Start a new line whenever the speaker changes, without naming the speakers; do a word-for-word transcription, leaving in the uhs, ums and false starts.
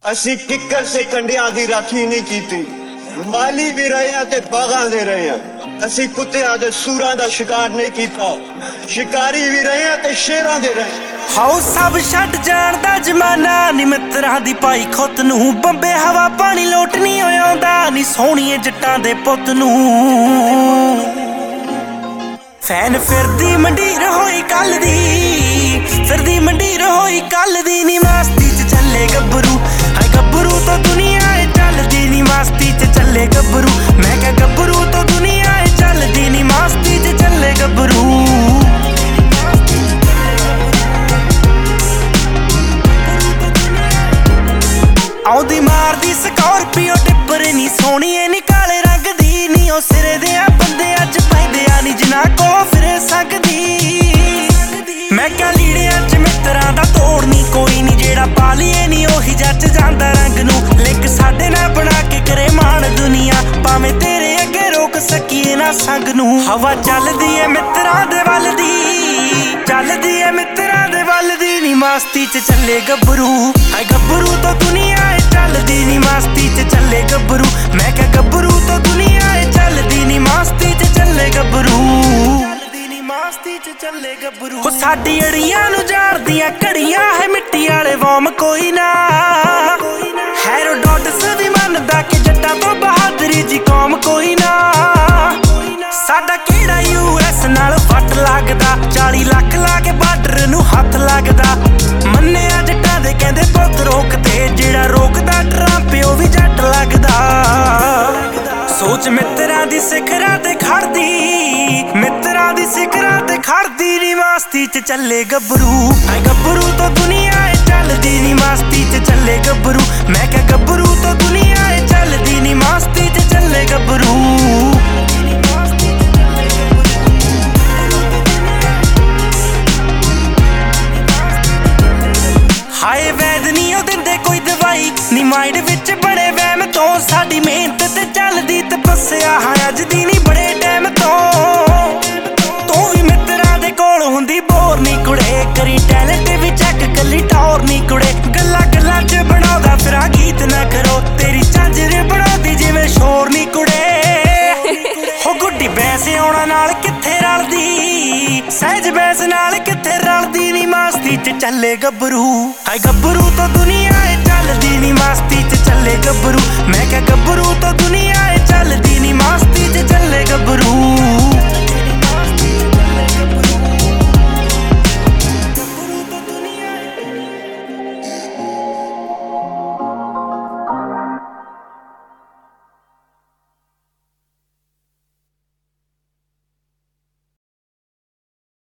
ਅਸੀਂ ਕਿੱਕਰ ਸੇ ਕੰਡਿਆਂ ਦੀ ਰਾਖੀ ਨਹੀਂ ਕੀਤੀ, ਮਾਲੀ ਵੀ ਰਹੇ ਆ ਤੇ ਬਾਗਾਂ ਦੇ ਰਹੇ ਆ। ਅਸੀਂ ਕੁੱਤਿਆਂ ਦੇ ਸੂਰਾਂ ਦਾ ਸ਼ਿਕਾਰ ਨਹੀਂ ਕੀਤਾ, ਸ਼ਿਕਾਰੀ ਵੀ ਰਹੇ ਆ ਤੇ ਸ਼ੇਰਾਂ ਦੇ ਰਹੇ।
ਹਾਉ ਸਭ ਛੱਡ ਜਾਣ ਦਾ ਜ਼ਮਾਨਾ ਨੀ ਮਿੱਤਰਾਂ ਦੀ ਪਾਈ ਖੁੱਤ ਨੂੰ, ਬੰਬੇ ਹਵਾ ਪਾਣੀ ਲੋਟ ਨਹੀਂ ਆਉਂਦਾ ਨੀ ਸੋਹਣੀਏ ਜੱਟਾਂ ਦੇ ਪੁੱਤ ਨੂੰ। ਫੈਨ ਫਿਰਦੀ ਮੰਡੀਰ ਹੋਈ ਕੱਲ ਦੀ, ਫਿਰਦੀ ਮੰਡੀਰ ਹੋਈ ਕੱਲ ਦੀ ਨੀ ਮਸਤੀ ਚ ਚੱਲੇ ਗੱਭਰੂ। ਹਾਏ ਗੱਭਰੂ ਤੋਂ ਦੁਨੀਆ ਏ ਚੱਲਦੀ ਨੀ ਮਸਤੀ ਚ ਚੱਲੇ ਗੱਭਰੂ। ਮੈਂ ਕਿਹਾ ਗੱਭਰੂ ਤੋਂ ਦੁਨੀਆ ਏ ਚੱਲਦੀ ਨੀ ਮਸਤੀ ਚ ਚੱਲੇ ਗੱਭਰੂ। ਆਉਂਦੀ ਮਾਰਦੀ ਸਕਾਰਪੀਓ ਟਿੱਪਰ ਨੀ ਸੋਹਣੀਏ ਨੀ ਕਾਲੇ ਰੰਗ ਦੀ ਨੀ, ਉਹ ਸਿਰੇ ਦੇ ਆ ਬੰਦੇ ਅੱਜ ਪੈਂਦੇ ਆ ਨੀ ਜਿਨ੍ਹਾਂ ਕੋਲ ਫਿਰੇ ਸਕਦੀ। ਮੈਂ ਕਿਹਾ ਲੀੜਿਆਂ ਚ ਮਿੱਤਰਾਂ ਦਾ ਤੋੜ ਨੀ ਕੋਈ ਨੀ, ਜਿਹੜਾ ਪਾ ਲਈਏ ਨੀ ਉਹੀ ਜੱਜ ਜਾਂਦਾ ਰੰਗ ਨੂੰ। ਲਿੰਕ ਸਾਡੇ ਨਾਲ ਬਣਾ ਕੇ ਕਰੇ ਮਾਣ ਦੁਨੀਆ, ਭਾਵੇਂ ਤੇਰੇ ਅੱਗੇ ਰੋਕ ਸਕੀਏ ਨਾ ਸੰਗ ਨੂੰ। ਹਵਾ ਚੱਲਦੀ ਏ ਮਿੱਤਰਾਂ ਦੇ ਵੱਲ ਦੀ, ਚੱਲਦੀ ਏ ਮਿੱਤਰਾਂ ਦੇ ਵੱਲ ਦੀ ਨੀ ਮਸਤੀ ਚ ਚੱਲੇ ਗੱਭਰੂ। ਹਾਏ ਗੱਭਰੂ ਤੋਂ ਦੁਨੀਆ ਏ ਚੱਲਦੀ ਨੀ ਮਸਤੀ ਚ ਚੱਲੇ ਗੱਭਰੂ। ਮੈਂ ਕਿਹਾ ਗੱਭਰੂ ਤੋਂ ਦੁਨੀਆ ਏ ਚੱਲਦੀ ਨੀ ਮਸਤੀ ਚ ਚੱਲੇ ਗੱਭਰੂ। ਮਸਤੀ ਚ ਚੱਲੇ ਗੱਭਰੂ। ਉਹ ਸਾਡੀ ਅੜੀਆਂ ਨੂੰ ਜਾਣਦੀਆਂ ਘੜੀਆਂ ਹੈ ਮਿੱਟੀ ਵਾਲੇ ਵੋਮ ਕੋਈ ਨਾ, ਹੈਰੋਡੋਟਸ ਵੀ ਮੰਨਦਾ ਕਿ ਜੱਟਾਂ ਤੋਂ ਬਹਾਦਰੀ ਜੀ ਕੌਮ ਕੋਈ ਨਾ। ਸਾਡਾ ਕਿਹੜਾ ਯੂ ਐਸ ਨਾਲ ਵੱਟ ਲੱਗਦਾ, ਚਾਲੀ ਲੱਖ ਲਾ ਕੇ ਬਾਰਡਰ ਨੂੰ ਹੱਥ ਲੱਗਦਾ। ਮੰਨਿਆ ਜੱਟਾਂ ਦੇ ਕਹਿੰਦੇ ਪੁੱਤ ਰੋਕਦੇ, ਜਿਹੜਾ ਰੋਕਦਾ ਟਰੰਪ ਉਹ ਵੀ ਜੱਟ ਲੱਗਦਾ। ਸੋਚ ਮਿੱਤਰਾਂ ਦੀ ਸਿਖਰਾਂ ਤੇ ਖੜਦੀ, ਮਿੱਤਰਾਂ ਦੀ ਸਿਖਰਾਂ ਤੇ ਖੜਦੀ ਨੀ ਮਸਤੀ ਚ ਚੱਲੇ ਗੱਭਰੂ। ਹਾਏ ਗੱਭਰੂ ਤੋਂ ਦੁਨੀਆ ਏ ਚੱਲਦੀ ਨੀ ਮਸਤੀ ਚ ਚੱਲੇ ਗੱਭਰੂ। ਮੈਂ ਕਿਹਾ ਗੱਭਰੂ ਤੋਂ ਦੁਨੀਆ ਏ ਚੱਲਦੀ ਨੀ ਮਸਤੀ ਚ ਚੱਲੇ ਗੱਭਰੂ। ਹਾਏ ਵੈਦ ਨੀ ਉਹ ਦਿੰਦੇ ਕੋਈ ਦਵਾਈ ਨੀ, ਮਾਈਂਡ ਵਿੱਚ ਬੜੇ ਵਹਿਮ ਤੋਂ ਸਾਡੀ ਮਿਹਨਤ ਤੇ ਚੱਲਦੀ ਤਪੱਸਿਆ ਹਾਂ ਅੱਜ ਦੀ ਨੀ ਬੜੇ ਟਾਈਮ ਤੋਂ। ਤੂੰ ਵੀ ਮਿੱਤਰਾਂ ਦੇ ਕੋਲ ਹੁੰਦੀ ਬੋਰ ਨੀ ਕੁੜੇ, ਕਰੀ ਟੈਲੈਂਟ ਵੀ ਚੱਕ ਕੱਲੀ ਟੌਰ ਨੀ ਕੁੜੇ। ਗੱਲਾਂ ਗੱਲਾਂ ਚ ਬਣਾਉਂਦਾ ਫਿਰਾਂ ਗੀਤ ਨਾ ਕਰੋ, ਤੇਰੀ ਝਾਂਜਰ ਬਣਾਉਂਦੀ ਜਿਵੇਂ ਸ਼ੋਰ ਨੀ ਕੁੜੇ। ਹੋ ਗੁੱਡੀ ਬੈਂਸ ਆਉਣਾ ਨਾਲ ਕਿੱਥੇ ਰਲਦੀ, ਸਹਿਜ ਬੈਂਸ ਨਾਲ ਕਿੱਥੇ ਰਲਦੀ ਨੀ ਮਸਤੀ ਚ ਚੱਲੇ ਗੱਭਰੂ। ਹਾਏ ਗੱਭਰੂ ਤੋਂ ਦੁਨੀਆ ਏ